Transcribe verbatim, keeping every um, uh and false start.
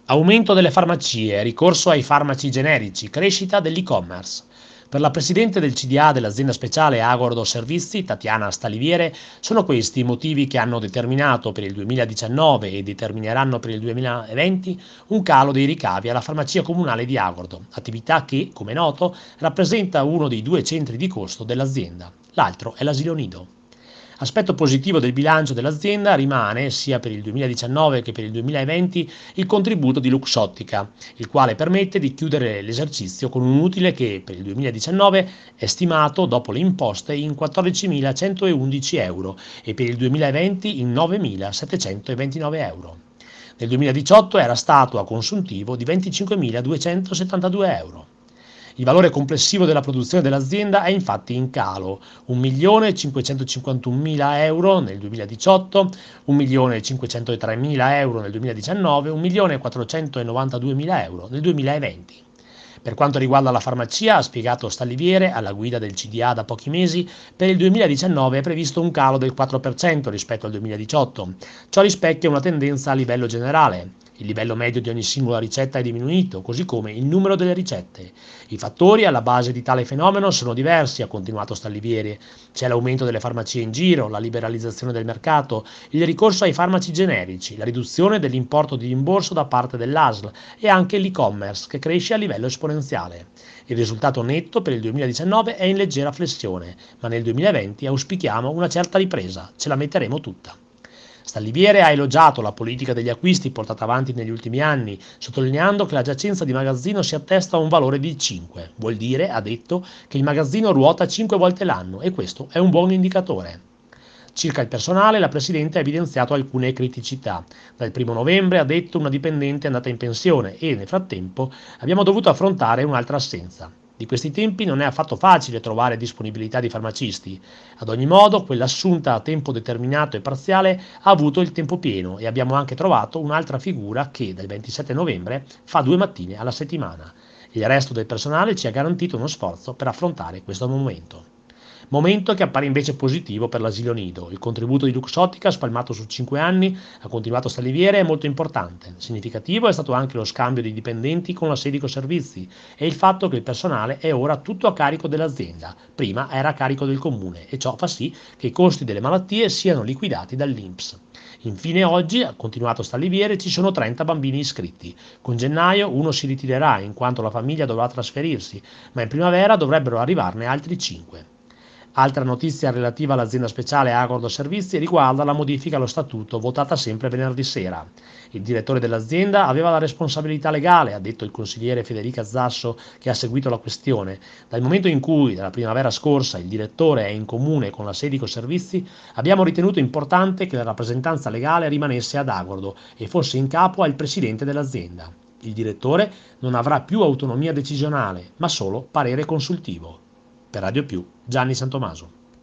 Aumento delle farmacie, ricorso ai farmaci generici, crescita dell'e-commerce. Per la presidente del C D A dell'azienda speciale Agordo Servizi, Tatiana Staliviere, sono questi i motivi che hanno determinato per il duemiladiciannove e determineranno per il duemilaventi un calo dei ricavi alla farmacia comunale di Agordo, attività che, come noto, rappresenta uno dei due centri di costo dell'azienda. L'altro è l'asilo nido. Aspetto positivo del bilancio dell'azienda rimane, sia per il duemiladiciannove che per il duemilaventi, il contributo di Luxottica, il quale permette di chiudere l'esercizio con un utile che per il duemiladiciannove è stimato, dopo le imposte, in quattordicimilacentoundici euro e per il duemilaventi in novemilasettecentoventinove euro. Nel duemiladiciotto era stato a consuntivo di venticinquemiladuecentosettantadue euro. Il valore complessivo della produzione dell'azienda è infatti in calo: un milione cinquecentocinquantunomila euro nel duemiladiciotto, un milione cinquecentotremila euro nel duemiladiciannove, un milione quattrocentonovantaduemila euro nel duemilaventi. Per quanto riguarda la farmacia, ha spiegato Stalliviere, alla guida del C D A da pochi mesi, per il duemiladiciannove è previsto un calo del quattro per cento rispetto al duemiladiciotto. Ciò rispecchia una tendenza a livello generale. Il livello medio di ogni singola ricetta è diminuito, così come il numero delle ricette. I fattori alla base di tale fenomeno sono diversi, ha continuato Stallivieri. C'è l'aumento delle farmacie in giro, la liberalizzazione del mercato, il ricorso ai farmaci generici, la riduzione dell'importo di rimborso da parte dell'A S L e anche l'e-commerce che cresce a livello esponenziale. Il risultato netto per il duemiladiciannove è in leggera flessione, ma nel duemilaventi auspichiamo una certa ripresa, ce la metteremo tutta. Stalliviere ha elogiato la politica degli acquisti portata avanti negli ultimi anni, sottolineando che la giacenza di magazzino si attesta a un valore di cinque. Vuol dire, ha detto, che il magazzino ruota cinque volte l'anno e questo è un buon indicatore. Circa il personale, la Presidente ha evidenziato alcune criticità. Dal primo novembre, ha detto, una dipendente è andata in pensione e, nel frattempo, abbiamo dovuto affrontare un'altra assenza. Di questi tempi non è affatto facile trovare disponibilità di farmacisti. Ad ogni modo, quella assunta a tempo determinato e parziale ha avuto il tempo pieno e abbiamo anche trovato un'altra figura che, dal ventisette novembre, fa due mattine alla settimana. Il resto del personale ci ha garantito uno sforzo per affrontare questo momento. Momento che appare invece positivo per l'asilo nido. Il contributo di Luxottica, spalmato su cinque anni, ha continuato Stalliviere, è molto importante. Significativo è stato anche lo scambio di dipendenti con la Sedico Servizi e il fatto che il personale è ora tutto a carico dell'azienda, prima era a carico del comune, e ciò fa sì che i costi delle malattie siano liquidati dall'I N P S. Infine oggi, ha continuato Stalliviere, ci sono trenta bambini iscritti. Con gennaio uno si ritirerà in quanto la famiglia dovrà trasferirsi, ma in primavera dovrebbero arrivarne altri cinque. Altra notizia relativa all'azienda speciale Agordo Servizi riguarda la modifica allo statuto votata sempre venerdì sera. Il direttore dell'azienda aveva la responsabilità legale, ha detto il consigliere Federica Zasso che ha seguito la questione. Dal momento in cui, dalla primavera scorsa, il direttore è in comune con la Sedico Servizi, abbiamo ritenuto importante che la rappresentanza legale rimanesse ad Agordo e fosse in capo al presidente dell'azienda. Il direttore non avrà più autonomia decisionale, ma solo parere consultivo. Per Radio Più, Gianni Santomaso.